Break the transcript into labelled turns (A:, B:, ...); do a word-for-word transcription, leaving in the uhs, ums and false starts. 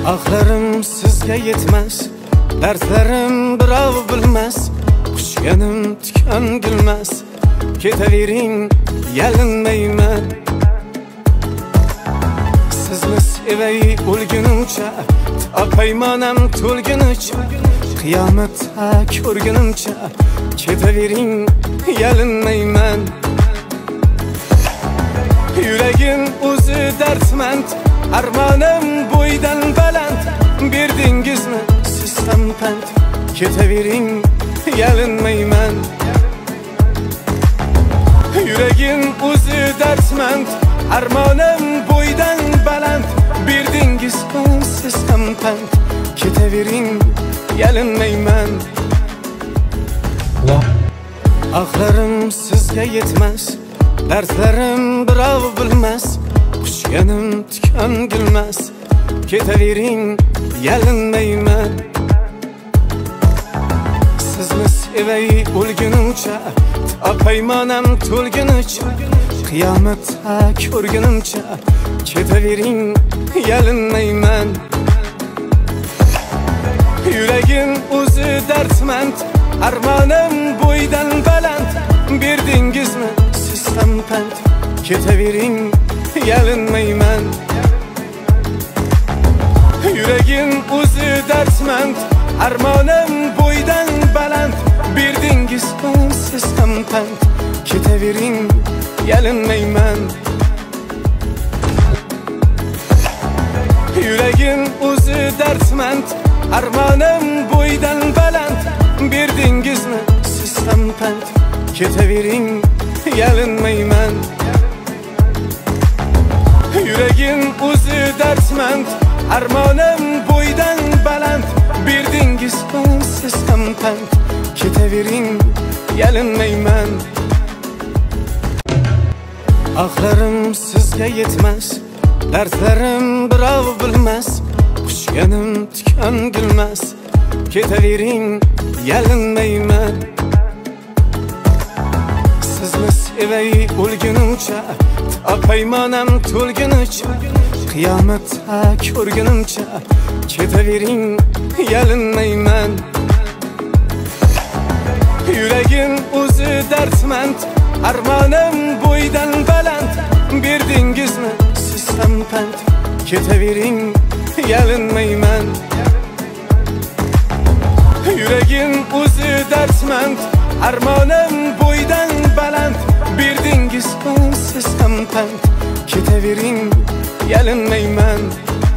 A: Axlarim sizga yetmas, dardlarim birov bilmas, quchganim tikan gulmas. Ketavering, yalinmayman. Sizni sevay o'lgunimcha, apaymanam to'lgunicha, qiyomatda ko'rgunimcha. Ketavering, yalinmayman. Yuragim o'zi dardmand, armonim bo'ydan baland. Berdingizmi siz ham pand, ketavering, yalinmayman. Yuragim o'zi dardmand, armonim bo'ydan baland. Berdingizmi siz ham pand, ketavering, yalinmayman. Axlarim sizga yetmas, dardlarim birov bilmas, quchganim tikan gulmas. Ketavering, yalinmayman. Sizni sevay o'lgunimcha, apaymanam to'lgunicha, qiyomatda ko'rgunimcha. Ketavering, yalinmayman. Yuragim o'zi dardmand, armonim bo'ydan baland. Berdingizmi siz ham pand, ketavering, yalinmayman. Yuragim o'zi dardmand, armonim bo'ydan baland. Berdingizmi siz ham pand, ketavering, yalinmayman. Yuragim o'zi dardmand, armonim bo'ydan baland. Berdingizmi siz ham pand, ketavering, yalinmayman. Yuragim o'zi dardmand, armonim bo'ydan baland. Berdingizmi siz ham pand, ketavering, yalinmayman. Axlarim sizga yetmas, dardlarim birov bilmas, quchganim tikan gulmas. Ketavering, yalinmayman. Sizni sevay o'lgunimcha, apaymanam to'lgunicha, qiyomatda ko'rgunimcha. Ketavering, yalinmayman. Yuragim o'zi dardmand, armonim bo'ydan baland. Berdingizmi siz ham pand, ketavering, yalinmayman. Yuragim o'zi dardmand, armonim bo'ydan baland. Berdingizmi siz ham pand, ketavering, yalinmayman.